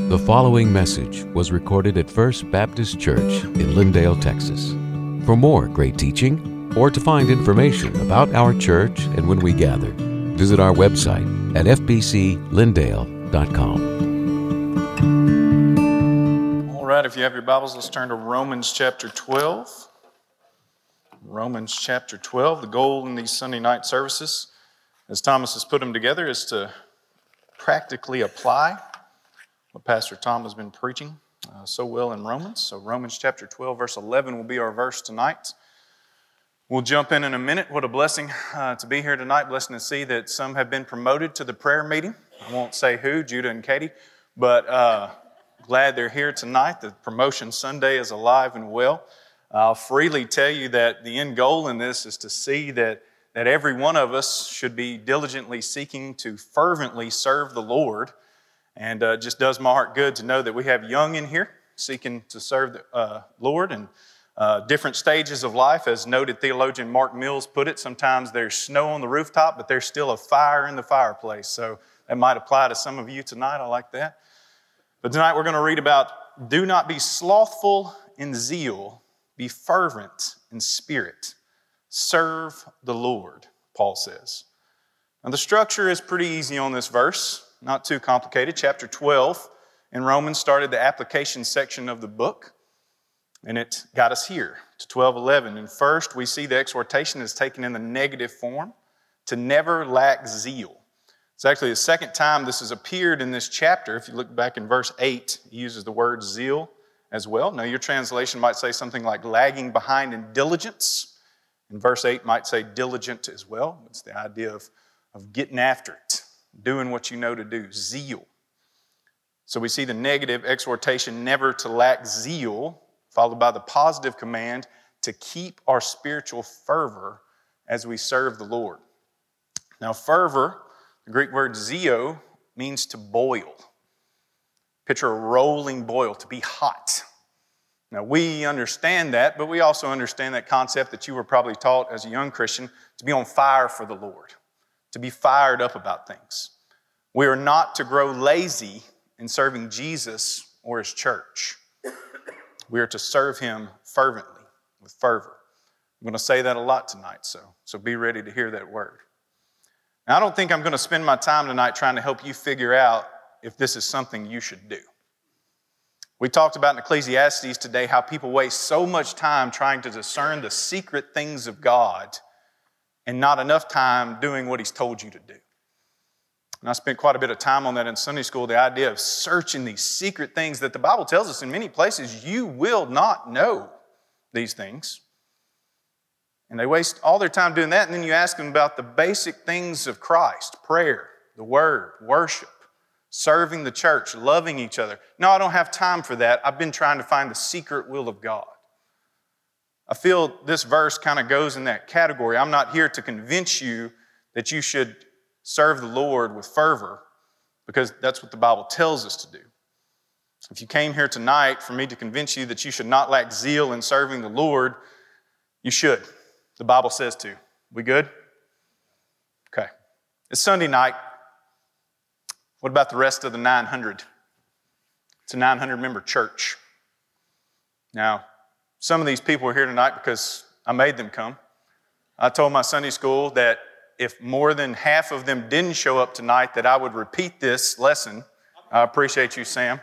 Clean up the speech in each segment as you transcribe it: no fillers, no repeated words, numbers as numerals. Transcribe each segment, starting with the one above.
The following message was recorded at First Baptist Church in Lindale, Texas. For more great teaching or to find information about our church and when we gather, visit our website at fbclindale.com. All right, if you have your Bibles, let's turn to Romans chapter 12. Romans chapter 12. The goal in these Sunday night services, as Thomas has put them together, is to practically apply what Pastor Tom has been preaching so well in Romans. So Romans chapter 12, verse 11 will be our verse tonight. We'll jump in a minute. What a blessing to be here tonight. Blessing to see that some have been promoted to the prayer meeting. I won't say who, Judah and Katie, but glad they're here tonight. The promotion Sunday is alive and well. I'll freely tell you that the end goal in this is to see that every one of us should be diligently seeking to fervently serve the Lord. And it just does my heart good to know that we have young in here seeking to serve the Lord and different stages of life. As noted theologian Mark Mills put it, sometimes there's snow on the rooftop, but there's still a fire in the fireplace. So that might apply to some of you tonight. I like that. But tonight we're going to read about, do not be slothful in zeal, be fervent in spirit. Serve the Lord, Paul says. Now the structure is pretty easy on this verse. Not too complicated. Chapter 12 in Romans started the application section of the book, and it got us here to 12:11. And first, we see the exhortation is taken in the negative form, to never lack zeal. It's actually the second time this has appeared in this chapter. If you look back in verse 8, he uses the word zeal as well. Now, your translation might say something like lagging behind in diligence. And verse 8 might say diligent as well. It's the idea of getting after it. Doing what you know to do, zeal. So we see the negative exhortation, never to lack zeal, followed by the positive command to keep our spiritual fervor as we serve the Lord. Now fervor, the Greek word zeo, means to boil. Picture a rolling boil, to be hot. Now we understand that, but we also understand that concept that you were probably taught as a young Christian, to be on fire for the Lord. To be fired up about things. We are not to grow lazy in serving Jesus or His church. We are to serve Him fervently, with fervor. I'm going to say that a lot tonight, so be ready to hear that word. Now, I don't think I'm going to spend my time tonight trying to help you figure out if this is something you should do. We talked about in Ecclesiastes today how people waste so much time trying to discern the secret things of God and not enough time doing what He's told you to do. And I spent quite a bit of time on that in Sunday school, the idea of searching these secret things that the Bible tells us in many places you will not know these things. And they waste all their time doing that, and then you ask them about the basic things of Christ, prayer, the Word, worship, serving the church, loving each other. No, I don't have time for that. I've been trying to find the secret will of God. I feel this verse kind of goes in that category. I'm not here to convince you that you should serve the Lord with fervor, because that's what the Bible tells us to do. If you came here tonight for me to convince you that you should not lack zeal in serving the Lord, you should. The Bible says to. We good? Okay. It's Sunday night. What about the rest of the 900? It's a 900-member church. Now, some of these people are here tonight because I made them come. I told my Sunday school that if more than half of them didn't show up tonight, that I would repeat this lesson. I appreciate you, Sam.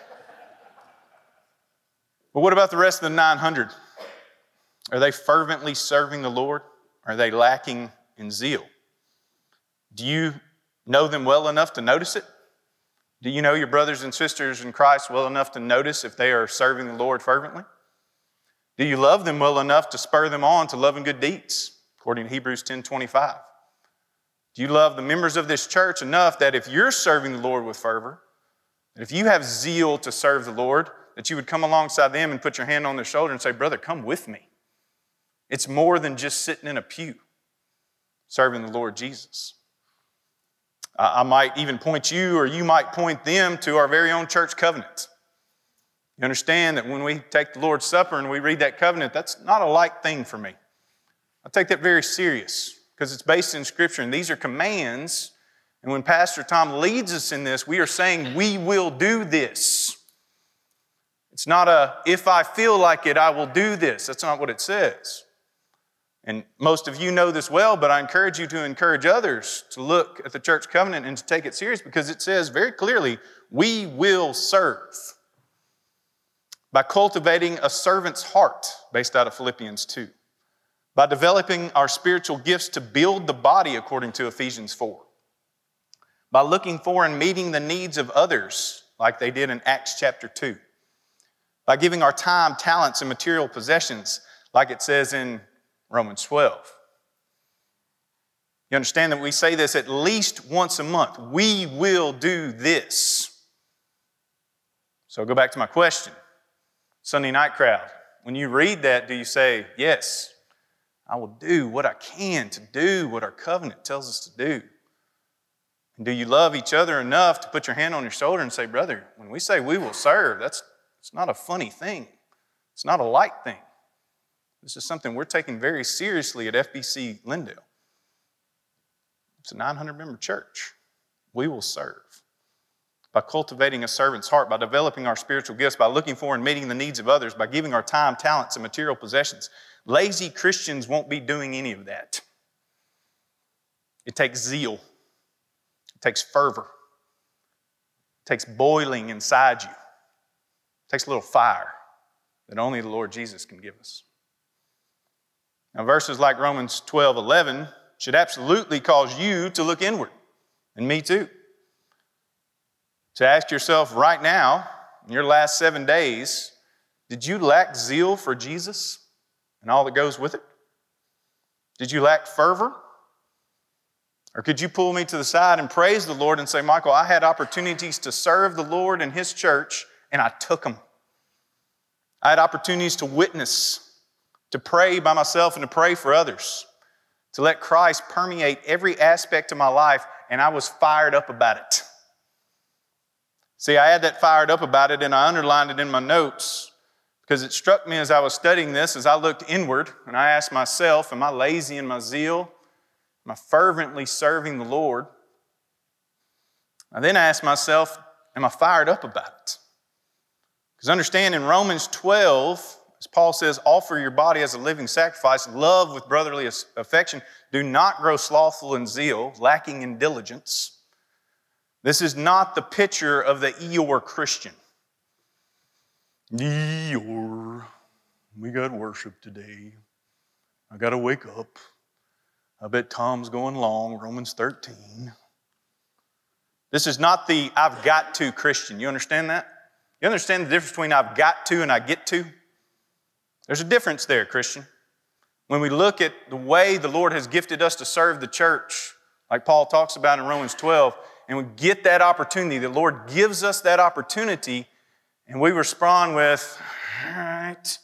But what about the rest of the 900? Are they fervently serving the Lord? Are they lacking in zeal? Do you know them well enough to notice it? Do you know your brothers and sisters in Christ well enough to notice if they are serving the Lord fervently? Do you love them well enough to spur them on to love and good deeds, according to Hebrews 10:25? Do you love the members of this church enough that if you're serving the Lord with fervor, that if you have zeal to serve the Lord, that you would come alongside them and put your hand on their shoulder and say, brother, come with me. It's more than just sitting in a pew serving the Lord Jesus. I might even point you, or you might point them to our very own church covenant. You understand that when we take the Lord's Supper and we read that covenant, that's not a light thing for me. I take that very serious because it's based in Scripture, and these are commands And when Pastor Tom leads us in this, we are saying we will do this. It's not a, if I feel like it, I will do this. That's not what it says. And most of you know this well, but I encourage you to encourage others to look at the church covenant and to take it serious, because it says very clearly, we will serve by cultivating a servant's heart, based out of Philippians 2, by developing our spiritual gifts to build the body, according to Ephesians 4, by looking for and meeting the needs of others, like they did in Acts chapter 2, by giving our time, talents, and material possessions, like it says in Romans 12. You understand that we say this at least once a month. We will do this. So go back to my question. Sunday night crowd, when you read that, do you say, yes, I will do what I can to do what our covenant tells us to do? And do you love each other enough to put your hand on your shoulder and say, brother, when we say we will serve, it's not a funny thing. It's not a light thing. This is something we're taking very seriously at FBC Lindale. It's a 900-member church. We will serve by cultivating a servant's heart, by developing our spiritual gifts, by looking for and meeting the needs of others, by giving our time, talents, and material possessions. Lazy Christians won't be doing any of that. It takes zeal. It takes fervor. It takes boiling inside you. It takes a little fire that only the Lord Jesus can give us. Now, verses like Romans 12:11 should absolutely cause you to look inward, and me too. To ask yourself right now, in your last 7 days, did you lack zeal for Jesus and all that goes with it? Did you lack fervor? Or could you pull me to the side and praise the Lord and say, Michael, I had opportunities to serve the Lord and His church, and I took them. I had opportunities to witness, to pray by myself and to pray for others, to let Christ permeate every aspect of my life, and I was fired up about it. See, I had that fired up about it, and I underlined it in my notes because it struck me as I was studying this, as I looked inward, and I asked myself, am I lazy in my zeal? Am I fervently serving the Lord? I then asked myself, am I fired up about it? Because understand, in Romans 12, as Paul says, offer your body as a living sacrifice, love with brotherly affection. Do not grow slothful in zeal, lacking in diligence. This is not the picture of the Eeyore Christian. Eeyore, we got worship today. I got to wake up. I bet Tom's going long, Romans 13. This is not the I've got to Christian. You understand that? You understand the difference between I've got to and I get to? There's a difference there, Christian. When we look at the way the Lord has gifted us to serve the church, like Paul talks about in Romans 12, and we get that opportunity, the Lord gives us that opportunity, and we respond with, all right.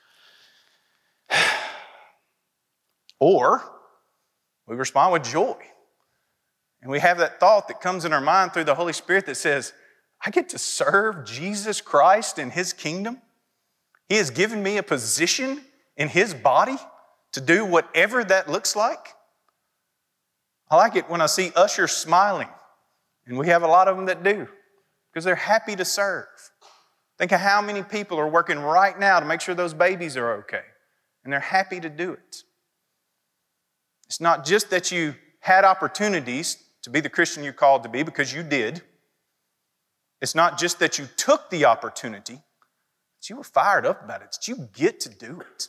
Or we respond with joy. And we have that thought that comes in our mind through the Holy Spirit that says, I get to serve Jesus Christ in His kingdom. He has given me a position in His body to do whatever that looks like. I like it when I see ushers smiling, and we have a lot of them that do, because they're happy to serve. Think of how many people are working right now to make sure those babies are okay, and they're happy to do it. It's not just that you had opportunities to be the Christian you're called to be, because you did. It's not just that you took the opportunity, but you were fired up about it, that you get to do it.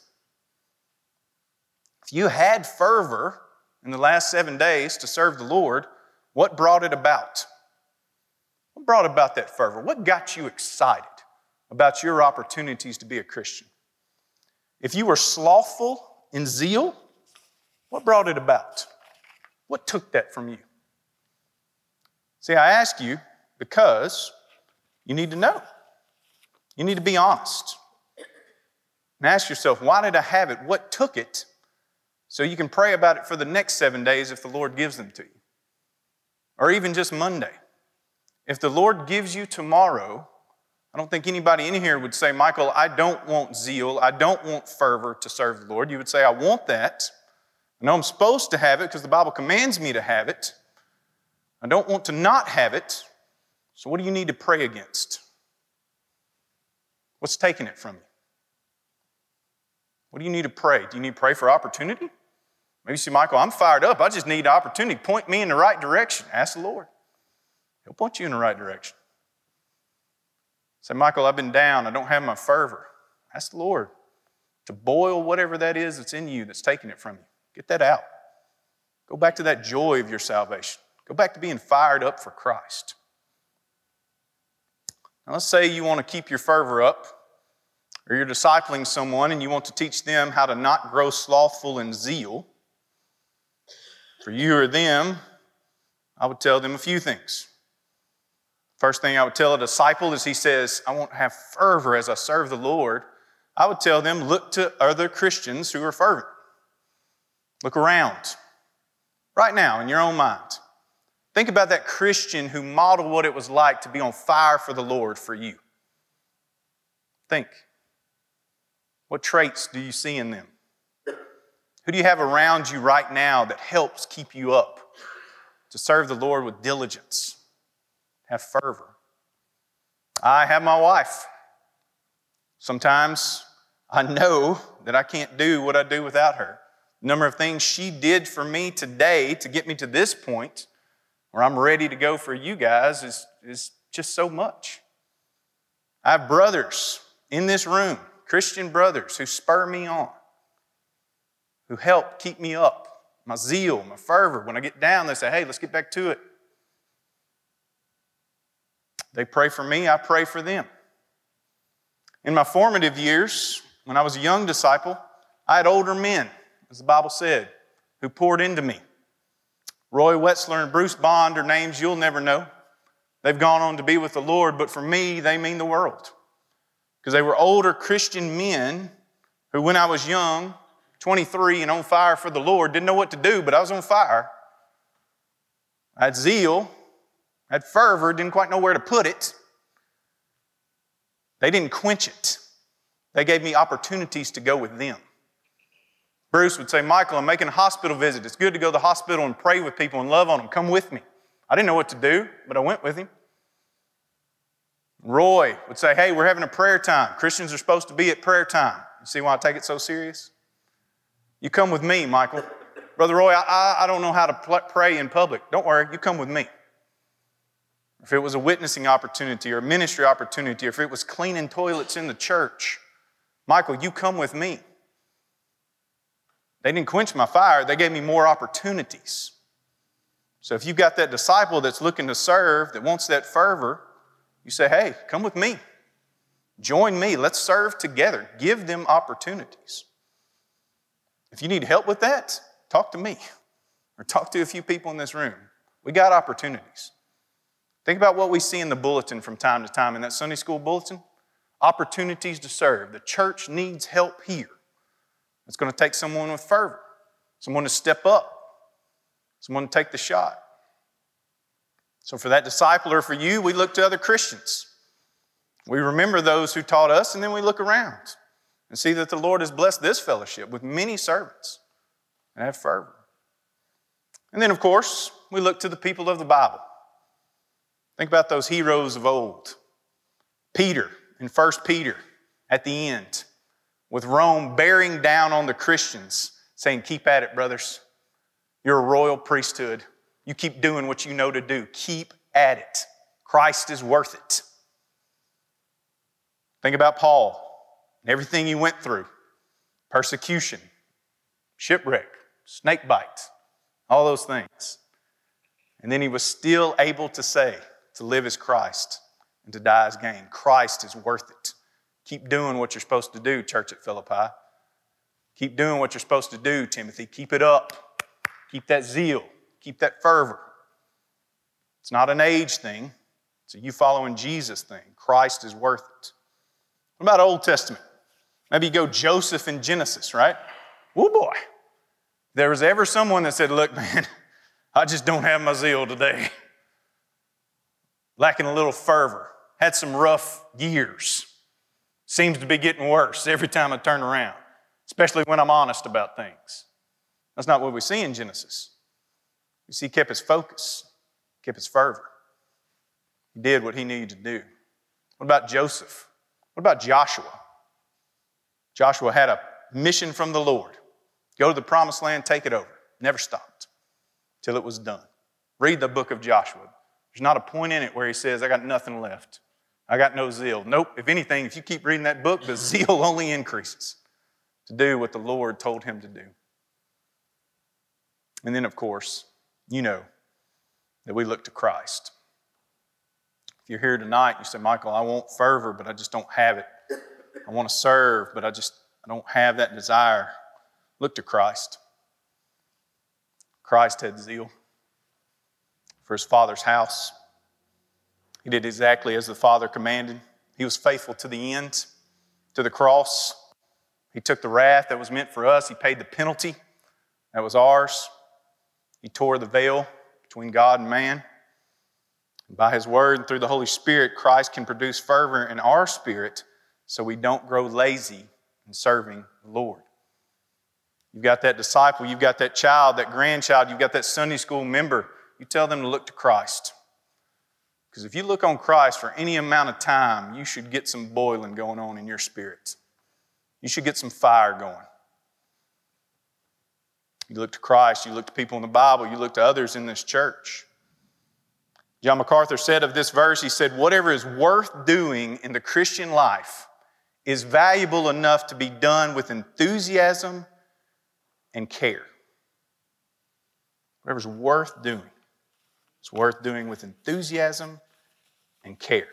If you had fervor in the last 7 days to serve the Lord, what brought it about? What brought about that fervor? What got you excited about your opportunities to be a Christian? If you were slothful in zeal, what brought it about? What took that from you? See, I ask you because you need to know. You need to be honest. And ask yourself, why did I have it? What took it? So you can pray about it for the next 7 days if the Lord gives them to you. Or even just Monday. If the Lord gives you tomorrow, I don't think anybody in here would say, Michael, I don't want zeal. I don't want fervor to serve the Lord. You would say, I want that. I know I'm supposed to have it because the Bible commands me to have it. I don't want to not have it. So what do you need to pray against? What's taking it from you? What do you need to pray? Do you need to pray for opportunity? Maybe you say, Michael, I'm fired up. I just need opportunity. Point me in the right direction. Ask the Lord. He'll point you in the right direction. Say, Michael, I've been down. I don't have my fervor. Ask the Lord to boil whatever that is that's in you that's taking it from you. Get that out. Go back to that joy of your salvation. Go back to being fired up for Christ. Now let's say you want to keep your fervor up, or you're discipling someone and you want to teach them how to not grow slothful in zeal. For you or them, I would tell them a few things. First thing I would tell a disciple is he says, I want to have fervor as I serve the Lord. I would tell them, look to other Christians who are fervent. Look around. Right now, in your own mind. Think about that Christian who modeled what it was like to be on fire for the Lord for you. Think. What traits do you see in them? Who do you have around you right now that helps keep you up to serve the Lord with diligence? Have fervor. I have my wife. Sometimes I know that I can't do what I do without her. The number of things she did for me today to get me to this point where I'm ready to go for you guys is just so much. I have brothers in this room, Christian brothers, who spur me on, who help keep me up, my zeal, my fervor. When I get down, they say, hey, let's get back to it. They pray for me, I pray for them. In my formative years, when I was a young disciple, I had older men, as the Bible said, who poured into me. Roy Wetzler and Bruce Bond are names you'll never know. They've gone on to be with the Lord, but for me, they mean the world. Because they were older Christian men who, when I was young, 23 and on fire for the Lord, didn't know what to do, but I was on fire. I had zeal, I had fervor, didn't quite know where to put it. They didn't quench it. They gave me opportunities to go with them. Bruce would say, Michael, I'm making a hospital visit. It's good to go to the hospital and pray with people and love on them. Come with me. I didn't know what to do, but I went with him. Roy would say, hey, we're having a prayer time. Christians are supposed to be at prayer time. You see why I take it so serious? You come with me, Michael. Brother Roy, I don't know how to pray in public. Don't worry, you come with me. If it was a witnessing opportunity or a ministry opportunity, or if it was cleaning toilets in the church, Michael, you come with me. They didn't quench my fire. They gave me more opportunities. So if you've got that disciple that's looking to serve, that wants that fervor, you say, hey, come with me. Join me. Let's serve together. Give them opportunities. If you need help with that, talk to me or talk to a few people in this room. We got opportunities. Think about what we see in the bulletin from time to time, in that Sunday school bulletin. Opportunities to serve. The church needs help here. It's going to take someone with fervor, someone to step up, someone to take the shot. So for that disciple or for you, we look to other Christians. We remember those who taught us, and then we look around and see that the Lord has blessed this fellowship with many servants and have fervor. And then, of course, we look to the people of the Bible. Think about those heroes of old. Peter in 1 Peter at the end, with Rome bearing down on the Christians, saying, keep at it, brothers. You're a royal priesthood. You keep doing what you know to do. Keep at it. Christ is worth it. Think about Paul and everything he went through. Persecution, shipwreck, snake bite, all those things. And then he was still able to say, to live as Christ and to die as gain. Christ is worth it. Keep doing what you're supposed to do, church at Philippi. Keep doing what you're supposed to do, Timothy. Keep it up. Keep that zeal. Keep that fervor. It's not an age thing. It's a you following Jesus thing. Christ is worth it. What about Old Testament? Maybe you go Joseph in Genesis, right? Oh boy. There was ever someone that said, look, man, I just don't have my zeal today. Lacking a little fervor. Had some rough years. Seems to be getting worse every time I turn around, especially when I'm honest about things. That's not what we see in Genesis. You see, he kept his focus, kept his fervor. He did what he needed to do. What about Joseph? What about Joshua? Joshua had a mission from the Lord. Go to the promised land, take it over. Never stopped till it was done. Read the book of Joshua. There's not a point in it where he says, I got nothing left. I got no zeal. Nope. If anything, if you keep reading that book, the zeal only increases to do what the Lord told him to do. And then, of course, you know that we look to Christ. If you're here tonight, you say, Michael, I want fervor, but I just don't have it. I want to serve, but I don't have that desire. Look to Christ. Christ had zeal for his Father's house. He did exactly as the Father commanded. He was faithful to the end, to the cross. He took the wrath that was meant for us. He paid the penalty that was ours. He tore the veil between God and man. And by his word and through the Holy Spirit, Christ can produce fervor in our spirit so we don't grow lazy in serving the Lord. You've got that disciple, you've got that child, that grandchild, you've got that Sunday school member. You tell them to look to Christ. Because if you look on Christ for any amount of time, you should get some boiling going on in your spirit. You should get some fire going. You look to Christ, you look to people in the Bible, you look to others in this church. John MacArthur said of this verse, he said, whatever is worth doing in the Christian life is valuable enough to be done with enthusiasm and care. Whatever's worth doing, it's worth doing with enthusiasm and care.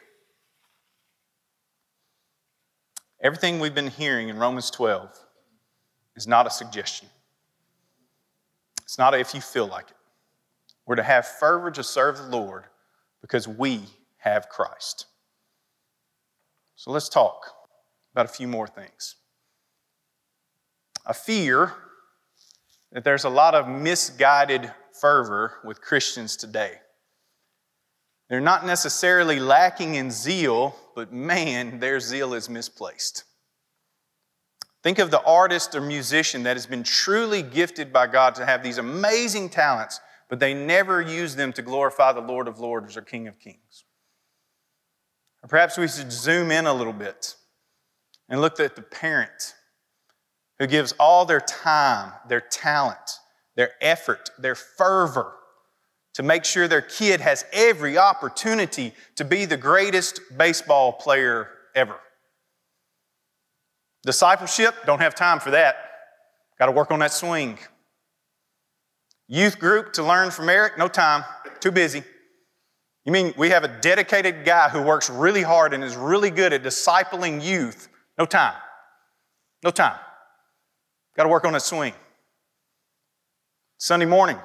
Everything we've been hearing in Romans 12 is not a suggestion. It's not a if you feel like it. We're to have fervor to serve the Lord because we have Christ. So let's talk about a few more things. I fear that there's a lot of misguided fervor with Christians today. They're not necessarily lacking in zeal, but man, their zeal is misplaced. Think of the artist or musician that has been truly gifted by God to have these amazing talents, but they never use them to glorify the Lord of Lords or King of Kings. Or perhaps we should zoom in a little bit and look at the parent who gives all their time, their talent, their effort, their fervor to make sure their kid has every opportunity to be the greatest baseball player ever. Discipleship, don't have time for that. Got to work on that swing. Youth group to learn from Eric, no time, too busy. You mean we have a dedicated guy who works really hard and is really good at discipling youth? No time. No time. Got to work on that swing. Sunday morning,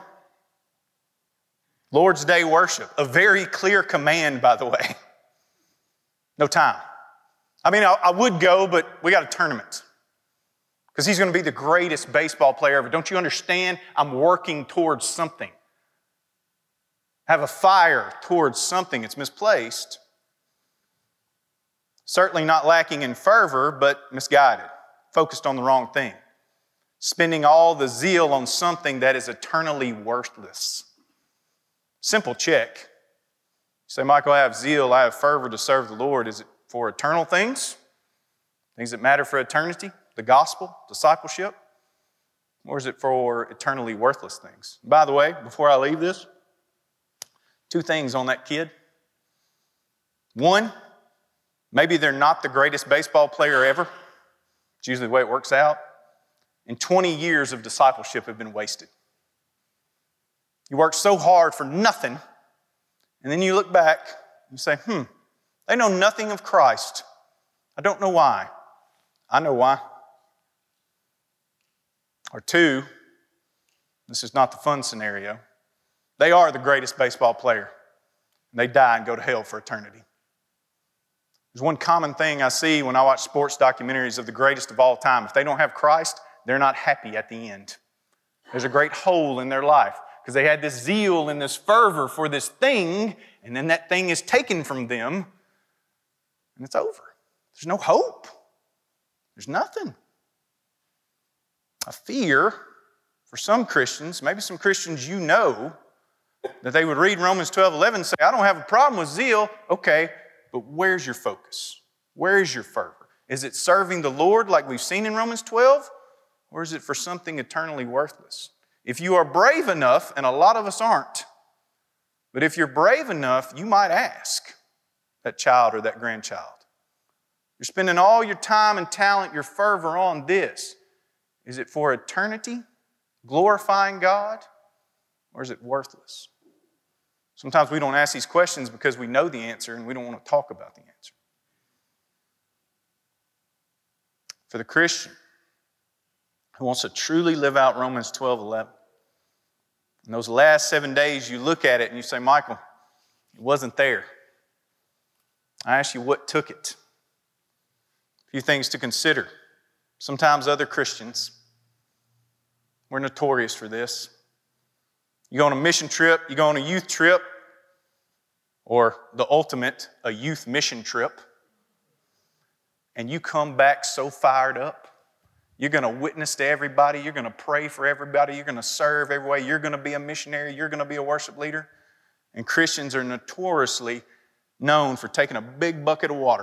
Lord's Day worship, a very clear command, by the way. No time. I mean, I would go, but we got a tournament because he's going to be the greatest baseball player ever. Don't you understand? I'm working towards something. Have a fire towards something. It's misplaced. Certainly not lacking in fervor, but misguided. Focused on the wrong thing. Spending all the zeal on something that is eternally worthless. Simple check. You say, Michael, I have zeal, I have fervor to serve the Lord. Is it for eternal things? Things that matter for eternity? The gospel? Discipleship? Or is it for eternally worthless things? By the way, before I leave this, 2 things on that kid. 1, maybe they're not the greatest baseball player ever. It's usually the way it works out. And 20 years of discipleship have been wasted. You work so hard for nothing, and then you look back and you say, they know nothing of Christ. I don't know why. I know why. Or 2, this is not the fun scenario. They are the greatest baseball player, and they die and go to hell for eternity. There's one common thing I see when I watch sports documentaries of the greatest of all time. If they don't have Christ, they're not happy at the end. There's a great hole in their life because they had this zeal and this fervor for this thing, and then that thing is taken from them, and it's over. There's no hope. There's nothing. I fear for some Christians, maybe some Christians you know, That they would read Romans 12:11 and say, I don't have a problem with zeal. Okay, but where's your focus? Where is your fervor? Is it serving the Lord like we've seen in Romans 12? Or is it for something eternally worthless? If you are brave enough, and a lot of us aren't, but if you're brave enough, you might ask that child or that grandchild. You're spending all your time and talent, your fervor on this. Is it for eternity, glorifying God, or is it worthless? Sometimes we don't ask these questions because we know the answer and we don't want to talk about the answer. For the Christian who wants to truly live out Romans 12:11, in those last 7 days you look at it and you say, Michael, it wasn't there. I ask you, what took it? A few things to consider. Sometimes other Christians, we're notorious for this. You go on a mission trip, you go on a youth trip, or the ultimate, a youth mission trip, and you come back so fired up. You're going to witness to everybody. You're going to pray for everybody. You're going to serve every way. You're going to be a missionary. You're going to be a worship leader. And Christians are notoriously known for taking a big bucket of water.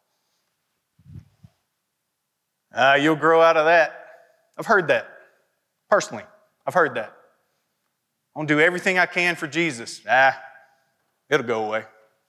You'll grow out of that. I've heard that. Personally, I've heard that. I'm going to do everything I can for Jesus. It'll go away.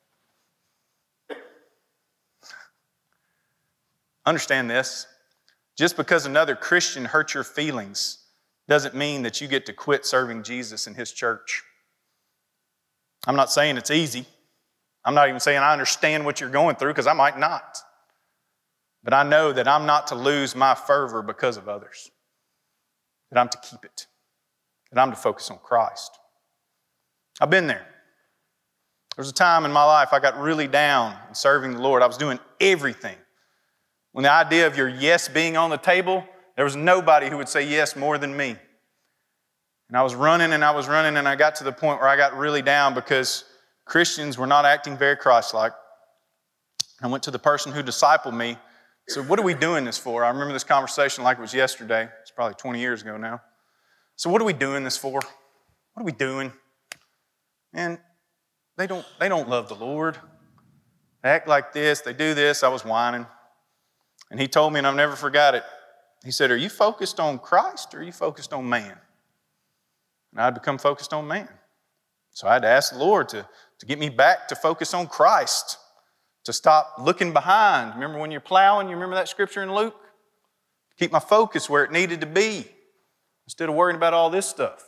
Understand this. Just because another Christian hurt your feelings doesn't mean that you get to quit serving Jesus in His church. I'm not saying it's easy. I'm not even saying I understand what you're going through, because I might not. But I know that I'm not to lose my fervor because of others. That I'm to keep it. That I'm to focus on Christ. I've been there. There was a time in my life I got really down in serving the Lord. I was doing everything. When the idea of your yes being on the table, there was nobody who would say yes more than me. And I was running and I got to the point where I got really down because Christians were not acting very Christ-like. I went to the person who discipled me. I said, what are we doing this for? I remember this conversation like it was yesterday. It's probably 20 years ago now. So what are we doing this for? What are we doing? And they don't love the Lord. They act like this. They do this. I was whining. And he told me, and I've never forgot it. He said, are you focused on Christ or are you focused on man? And I'd become focused on man. So I had to ask the Lord to get me back to focus on Christ, to stop looking behind. Remember when you're plowing? You remember that scripture in Luke? Keep my focus where it needed to be instead of worrying about all this stuff.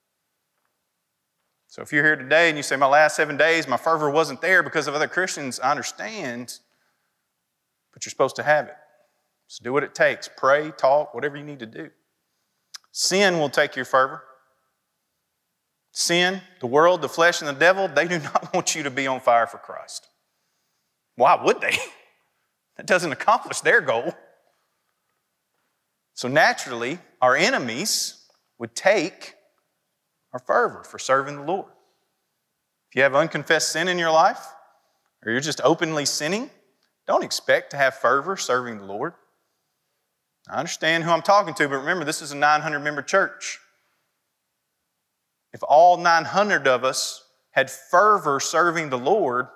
So if you're here today and you say, my last 7 days, my fervor wasn't there because of other Christians, I understand, but you're supposed to have it. So do what it takes. Pray, talk, whatever you need to do. Sin will take your fervor. Sin, the world, the flesh, and the devil, they do not want you to be on fire for Christ. Why would they? That doesn't accomplish their goal. So naturally, our enemies would take our fervor for serving the Lord. If you have unconfessed sin in your life, or you're just openly sinning, don't expect to have fervor serving the Lord. I understand who I'm talking to, but remember, this is a 900-member church. If all 900 of us had fervor serving the Lord,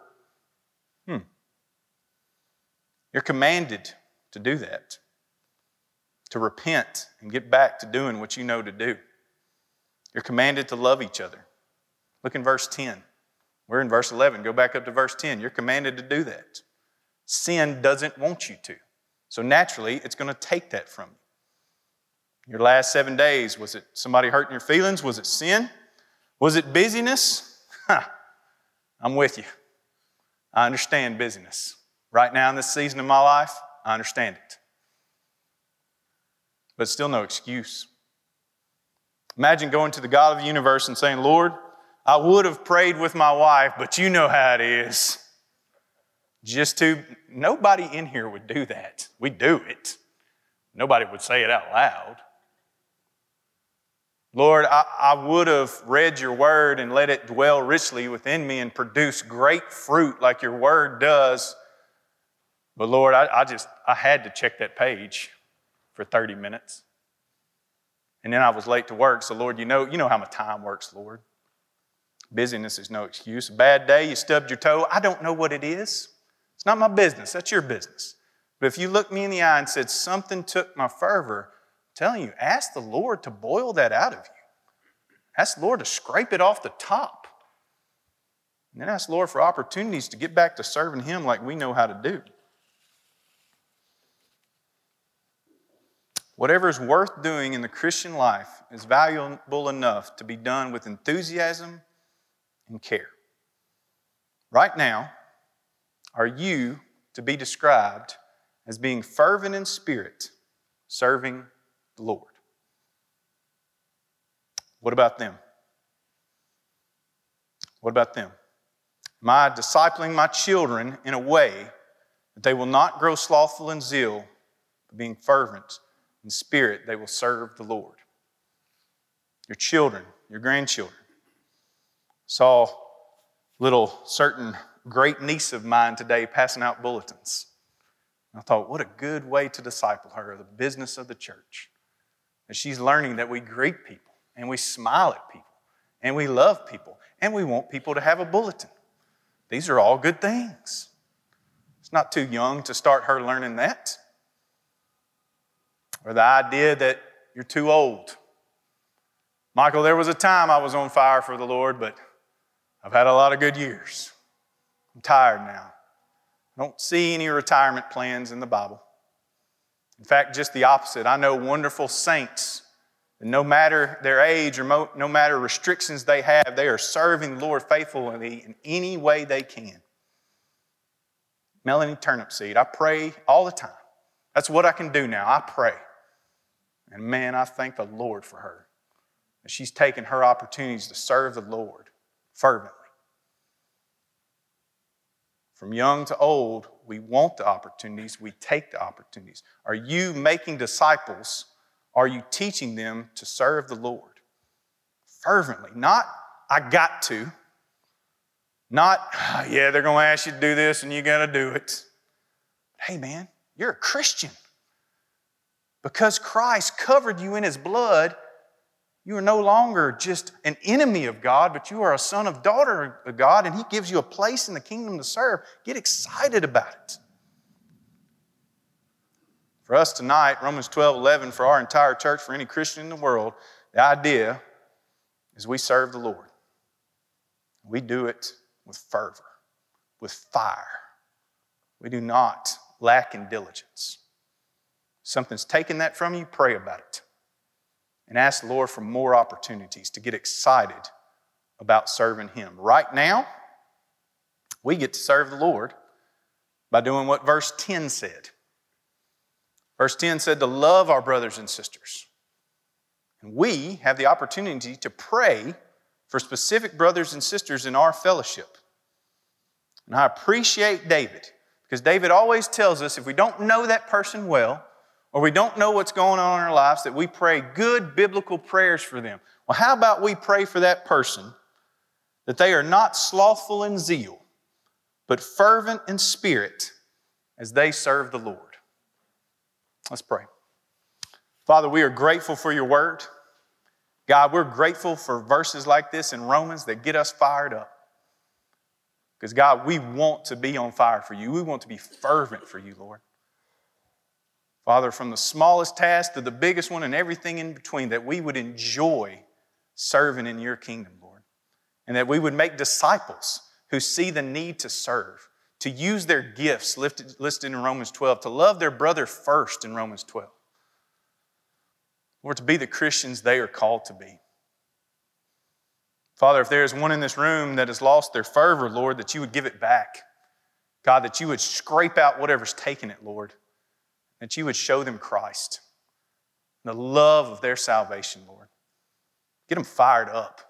you're commanded to do that, to repent and get back to doing what you know to do. You're commanded to love each other. Look in verse 10. We're in verse 11. Go back up to verse 10. You're commanded to do that. Sin doesn't want you to. So naturally, it's going to take that from you. Your last 7 days, was it somebody hurting your feelings? Was it sin? Was it busyness? I'm with you. I understand busyness. Right now in this season of my life, I understand it. But it's still no excuse. Imagine going to the God of the universe and saying, Lord, I would have prayed with my wife, but you know how it is. Nobody in here would do that. We do it. Nobody would say it out loud. Lord, I would have read your word and let it dwell richly within me and produce great fruit like your word does. But Lord, I had to check that page for 30 minutes. And then I was late to work. So Lord, you know how my time works, Lord. Busyness is no excuse. A bad day, you stubbed your toe. I don't know what it is. It's not my business. That's your business. But if you looked me in the eye and said, something took my fervor, I'm telling you, ask the Lord to boil that out of you. Ask the Lord to scrape it off the top. And then ask the Lord for opportunities to get back to serving Him like we know how to do. Whatever is worth doing in the Christian life is valuable enough to be done with enthusiasm and care. Right now, are you to be described as being fervent in spirit, serving the Lord? What about them? What about them? Am I discipling my children in a way that they will not grow slothful in zeal, but being fervent in spirit, they will serve the Lord? Your children, your grandchildren. Saw a little certain great niece of mine today passing out bulletins. I thought, what a good way to disciple her, the business of the church. And she's learning that we greet people, and we smile at people, and we love people, and we want people to have a bulletin. These are all good things. It's not too young to start her learning that. Or the idea that you're too old. Michael, there was a time I was on fire for the Lord, but I've had a lot of good years. I'm tired now. I don't see any retirement plans in the Bible. In fact, just the opposite. I know wonderful saints, and no matter their age or no matter restrictions they have, they are serving the Lord faithfully in any way they can. Melanie Turnipseed, I pray all the time. That's what I can do now. I pray. And man, I thank the Lord for her. She's taken her opportunities to serve the Lord fervently. From young to old, we want the opportunities, we take the opportunities. Are you making disciples? Are you teaching them to serve the Lord fervently? Not, I got to. Not, yeah, they're going to ask you to do this and you got to do it. Hey, man, you're a Christian. Because Christ covered you in His blood, you are no longer just an enemy of God, but you are a son or daughter of God, and He gives you a place in the kingdom to serve. Get excited about it. For us tonight, Romans 12:11, for our entire church, for any Christian in the world, the idea is we serve the Lord. We do it with fervor, with fire. We do not lack in diligence. Something's taken that from you, pray about it. And ask the Lord for more opportunities to get excited about serving Him. Right now, we get to serve the Lord by doing what verse 10 said. Verse 10 said to love our brothers and sisters. And we have the opportunity to pray for specific brothers and sisters in our fellowship. And I appreciate David, because David always tells us if we don't know that person well, or we don't know what's going on in our lives, that we pray good biblical prayers for them. Well, how about we pray for that person that they are not slothful in zeal, but fervent in spirit as they serve the Lord? Let's pray. Father, we are grateful for your word. God, we're grateful for verses like this in Romans that get us fired up. Because God, we want to be on fire for you. We want to be fervent for you, Lord. Father, from the smallest task to the biggest one and everything in between, that we would enjoy serving in your kingdom, Lord. And that we would make disciples who see the need to serve, to use their gifts listed in Romans 12, to love their brother first in Romans 12. Lord, to be the Christians they are called to be. Father, if there is one in this room that has lost their fervor, Lord, that you would give it back. God, that you would scrape out whatever's taken it, Lord. That you would show them Christ, the love of their salvation, Lord. Get them fired up.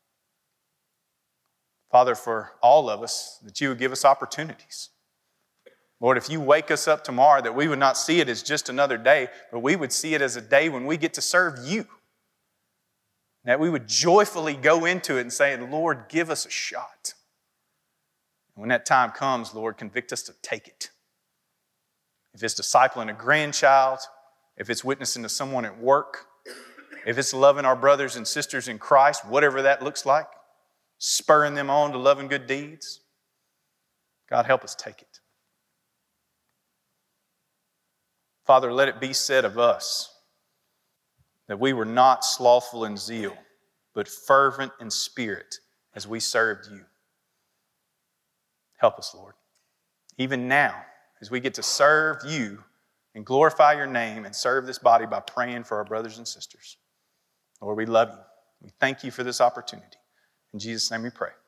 Father, for all of us, that you would give us opportunities. Lord, if you wake us up tomorrow, that we would not see it as just another day, but we would see it as a day when we get to serve you. That we would joyfully go into it and say, Lord, give us a shot. And when that time comes, Lord, convict us to take it. If it's discipling a grandchild, if it's witnessing to someone at work, if it's loving our brothers and sisters in Christ, whatever that looks like, spurring them on to love and good deeds. God, help us take it. Father, let it be said of us that we were not slothful in zeal, but fervent in spirit as we served you. Help us, Lord. Even now, as we get to serve you and glorify your name and serve this body by praying for our brothers and sisters. Lord, we love you. We thank you for this opportunity. In Jesus' name we pray.